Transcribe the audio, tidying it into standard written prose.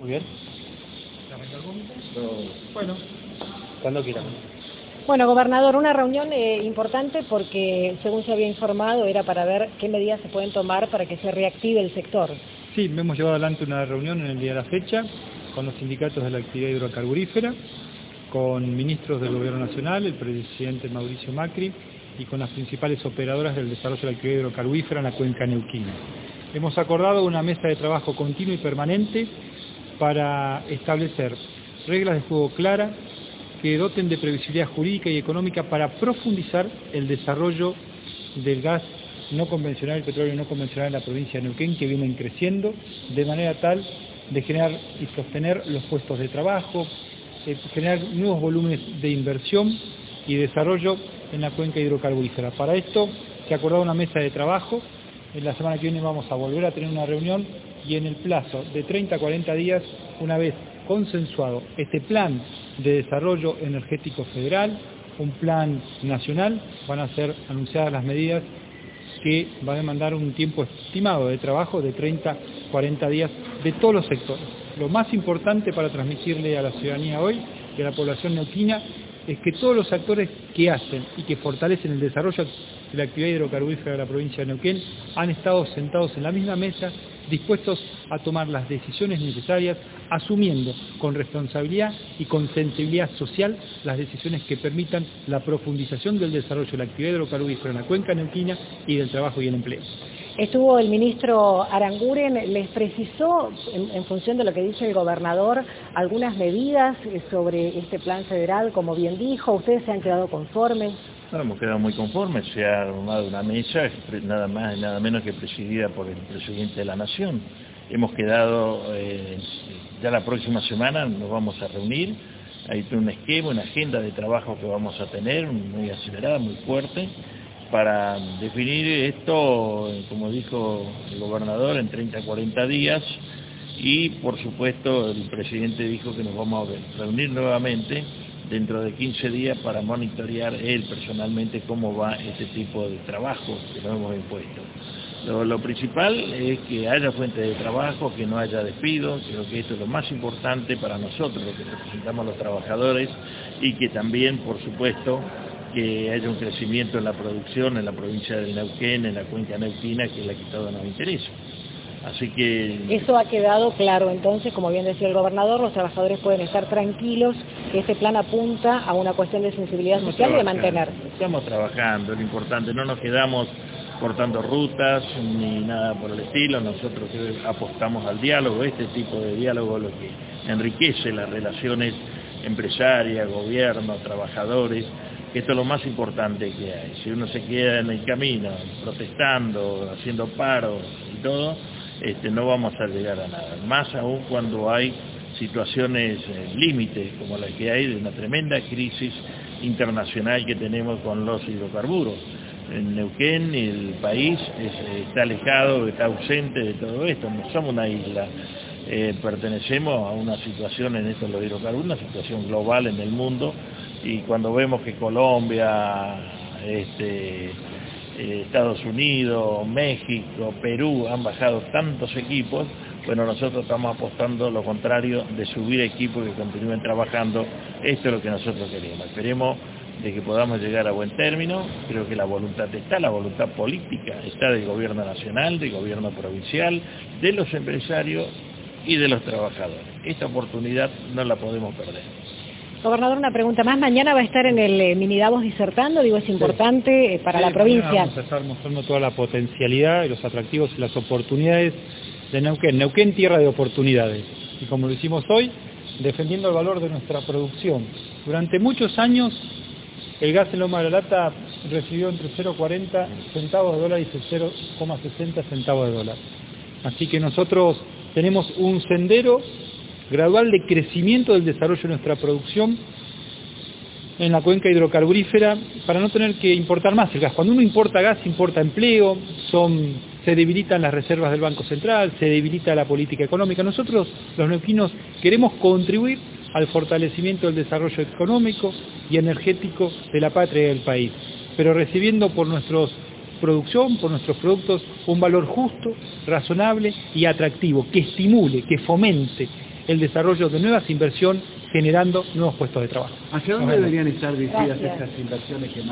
Muy bien. Bueno, cuando quieran. Bueno, gobernador, una reunión importante porque, según se había informado, era para ver qué medidas se pueden tomar para que se reactive el sector. Sí, hemos llevado adelante una reunión en el día de la fecha con los sindicatos de la actividad hidrocarburífera, con ministros del Gobierno Nacional, el presidente Mauricio Macri, y con las principales operadoras del desarrollo de la actividad hidrocarburífera en la cuenca neuquina. Hemos acordado una mesa de trabajo continua y permanente para establecer reglas de juego claras que doten de previsibilidad jurídica y económica para profundizar el desarrollo del gas no convencional, el petróleo no convencional en la provincia de Neuquén, que vienen creciendo de manera tal de generar y sostener los puestos de trabajo, generar nuevos volúmenes de inversión y desarrollo en la cuenca hidrocarburífera. Para esto se ha acordado una mesa de trabajo. En la semana que viene vamos a volver a tener una reunión y en el plazo de 30 a 40 días, una vez consensuado este plan de desarrollo energético federal, un plan nacional, van a ser anunciadas las medidas que va a demandar un tiempo estimado de trabajo de 30 a 40 días de todos los sectores. Lo más importante para transmitirle a la ciudadanía hoy y a la población neuquina es que todos los actores que hacen y que fortalecen el desarrollo de la actividad hidrocarburífera de la provincia de Neuquén han estado sentados en la misma mesa, dispuestos a tomar las decisiones necesarias, asumiendo con responsabilidad y con sensibilidad social las decisiones que permitan la profundización del desarrollo de la actividad hidrocarburífera en la cuenca neuquina y del trabajo y el empleo. Estuvo el ministro Aranguren, les precisó, en función de lo que dice el gobernador, algunas medidas sobre este plan federal, como bien dijo. ¿Ustedes se han quedado conformes? No, hemos quedado muy conformes. Se ha armado una mesa, nada más y nada menos que presidida por el presidente de la Nación. Hemos quedado, ya la próxima semana nos vamos a reunir. Hay un esquema, una agenda de trabajo que vamos a tener, muy acelerada, muy fuerte, para definir esto, como dijo el gobernador, en 30 a 40 días, y por supuesto el presidente dijo que nos vamos a reunir nuevamente dentro de 15 días para monitorear él personalmente cómo va este tipo de trabajo que nos hemos impuesto. Lo principal es que haya fuente de trabajo, que no haya despidos. Creo que esto es lo más importante para nosotros, los que representamos a los trabajadores, y que también, por supuesto, que haya un crecimiento en la producción en la provincia de Neuquén, en la cuenca neuquina, que es la que todos nos interesa. Así que... Eso ha quedado claro, entonces, como bien decía el gobernador, los trabajadores pueden estar tranquilos, que este plan apunta a una cuestión de sensibilidad social y de mantener. Estamos trabajando, lo importante, no nos quedamos cortando rutas ni nada por el estilo. Nosotros apostamos al diálogo, este tipo de diálogo es lo que enriquece las relaciones empresarias, gobierno, trabajadores, que esto es lo más importante que hay. Si uno se queda en el camino protestando, haciendo paros y todo, no vamos a llegar a nada, más aún cuando hay situaciones límites como la que hay de una tremenda crisis internacional que tenemos con los hidrocarburos. En Neuquén el país está alejado, está ausente de todo esto, no somos una isla, pertenecemos a una situación en esto de los hidrocarburos, una situación global en el mundo, y cuando vemos que Colombia, Estados Unidos, México, Perú han bajado tantos equipos, bueno, nosotros estamos apostando lo contrario, de subir equipos que continúen trabajando. Esto es lo que nosotros queremos. Esperemos de que podamos llegar a buen término. Creo que la voluntad está, la voluntad política está del gobierno nacional, del gobierno provincial, de los empresarios y de los trabajadores. Esta oportunidad no la podemos perder. Gobernador, una pregunta más. Mañana va a estar en el Minidavos disertando, digo, es importante para la provincia. Vamos a estar mostrando toda la potencialidad y los atractivos y las oportunidades de Neuquén. Neuquén, tierra de oportunidades. Y como lo hicimos hoy, defendiendo el valor de nuestra producción. Durante muchos años, el gas en Loma de la Lata recibió entre 0,40 centavos de dólar y 0,60 centavos de dólar. Así que nosotros tenemos un sendero gradual de crecimiento del desarrollo de nuestra producción en la cuenca hidrocarburífera para no tener que importar más el gas. Cuando uno importa gas, importa empleo, se debilitan las reservas del Banco Central, se debilita la política económica. Nosotros, los neuquinos, queremos contribuir al fortalecimiento del desarrollo económico y energético de la patria y del país, pero recibiendo por nuestra producción, por nuestros productos, un valor justo, razonable y atractivo, que estimule, que fomente el desarrollo de nuevas inversiones generando nuevos puestos de trabajo. ¿Hacia dónde deberían estar dirigidas estas inversiones que